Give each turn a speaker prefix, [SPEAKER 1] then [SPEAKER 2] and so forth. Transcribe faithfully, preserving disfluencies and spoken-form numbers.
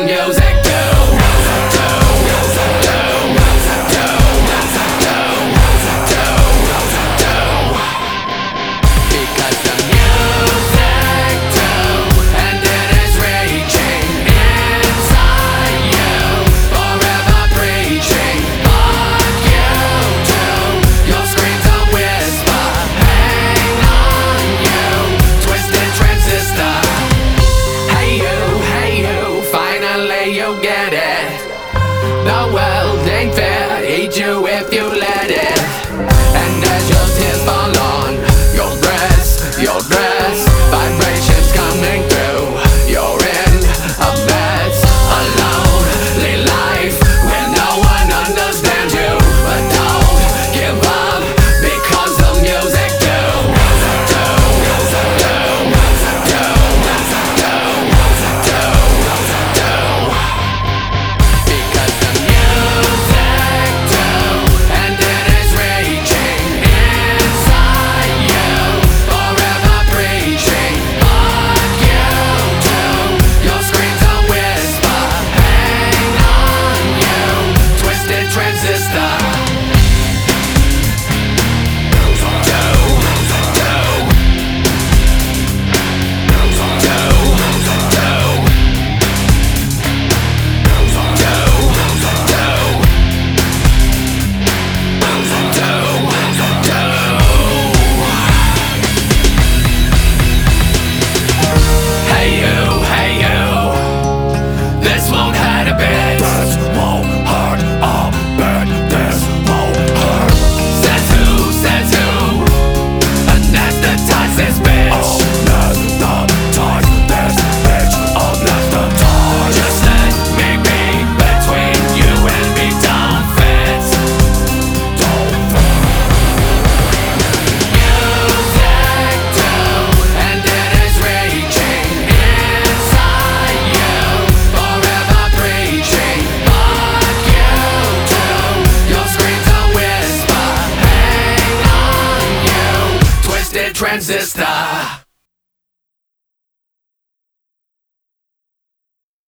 [SPEAKER 1] music do. You get it. The world ain't fair, eat you if you let it. And as your tears fall on your dress, your dress, vibrations coming through. You're in a mess, a lonely life where no one understands you. But don't give up because the music do. Do, do, do, do, do, do, do. This won't hurt a bit. This won't hurt a bit. This won't hurt. Says who, says who? Anesthetize this bitch. Anesthetize this bitch. Anesthetize. Just let me be between you and me. Don't fit. Don't fit. Music do, and it is reaching inside you. Transistor.